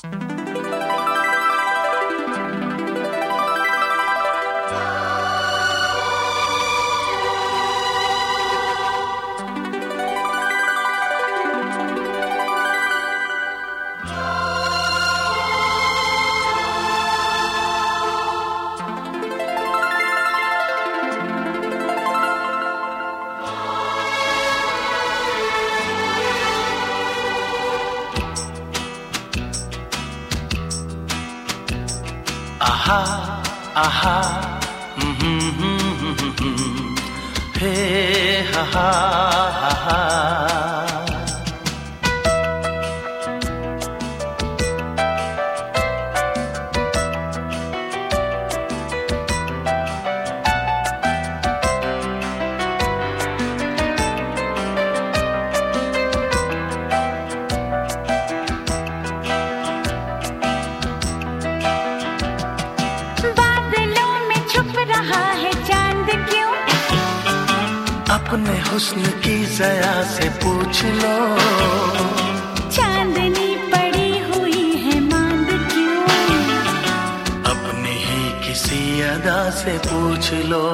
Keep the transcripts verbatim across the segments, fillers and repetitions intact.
आहा आहा हे हा हा हा। अपने हुस्न की ज़या से पूछ लो, चांदनी पड़ी हुई है मांद क्यों? अपनी ही किसी अदा से पूछ लो।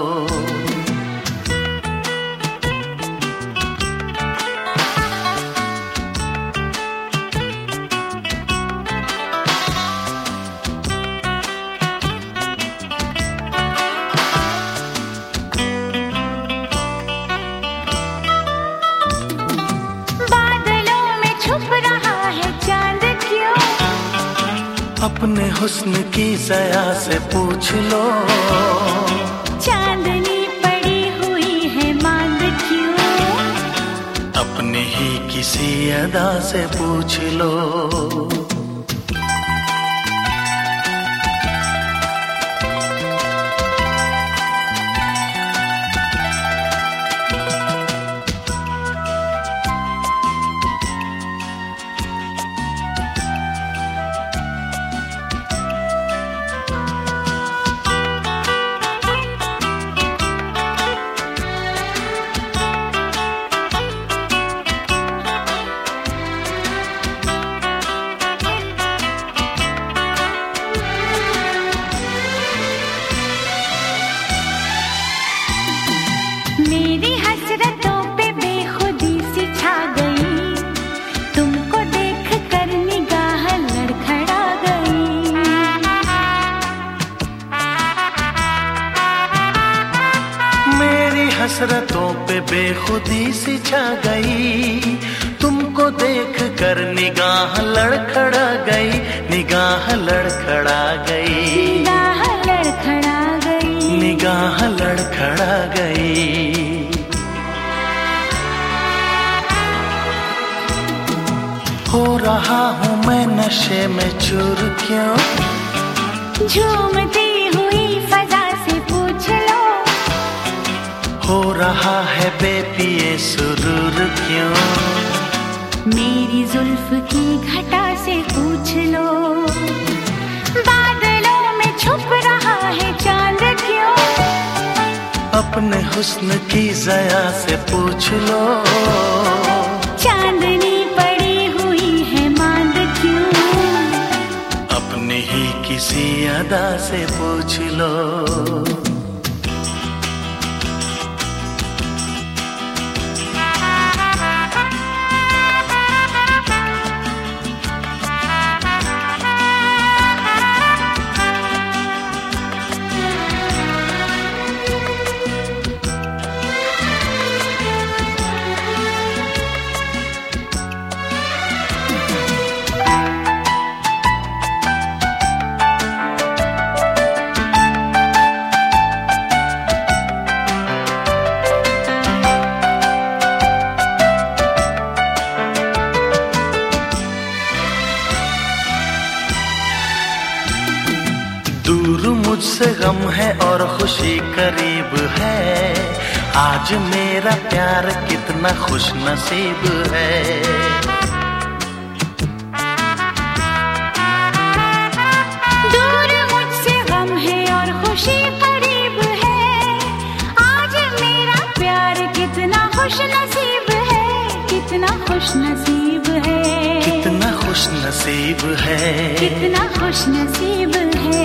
अपने हुस्न की ज़या से पूछ लो, चांदनी पड़ी हुई है मांद क्यों? अपनी ही किसी अदा से पूछ लो। मेरी हसरतों पे बेखुदी सी छा गई, तुमको देख कर निगाह लड़खड़ा गई। मेरी हसरतों पे बेखुदी सी छा गई, तुमको देख कर निगाह लड़खड़ा गई, निगाह लड़खड़ा गई, निगाह लड़खड़ा गई, निगाह लड़खड़ा गई। हो रहा हूँ मैं नशे में चूर क्यों? झूमती हुई फजा से पूछ लो, हो रहा है बेपिए सुरूर क्यों? मेरी जुल्फ की घटा से पूछ लो। बादलों में छुप रहा है चांद क्यों? अपने हुस्न की ज़या से पूछ लो, चांदनी पड़ी हुई है मांद क्यों? अपनी ही किसी अदा से पूछ लो। दूर मुझसे गम है और खुशी करीब है, आज मेरा प्यार कितना खुश नसीब है। दूर मुझसे गम है और खुशी करीब है, आज मेरा प्यार कितना खुश नसीब है, कितना खुश नसीब है, कितना खुश नसीब नसीब है, कितना खुश नसीब है।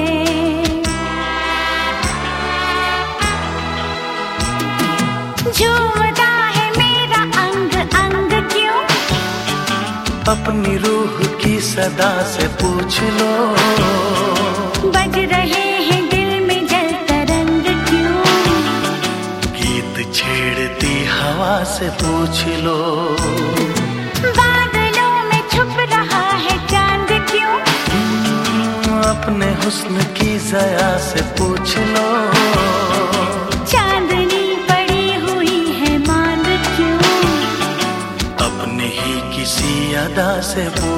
झूमता है मेरा अंग अंग क्यों, अपनी रूह की सदा से पूछ लो। बज रहे हैं दिल में जल तरंग क्यों, गीत छेड़ती हवा से पूछ लो। बादलों में छुप रहा है चांद क्यों, अपने हुस्न की ज़या से पूछ लो। चांदनी पड़ी हुई है मांद क्यों, अपने ही किसी अदा से पूछ